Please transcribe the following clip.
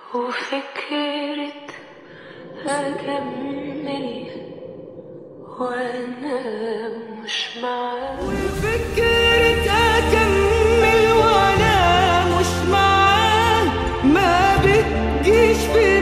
وفكرة أكمل وأنا مش معاه، وفكرة أكمل وأنا مش معاه ما بتجيش في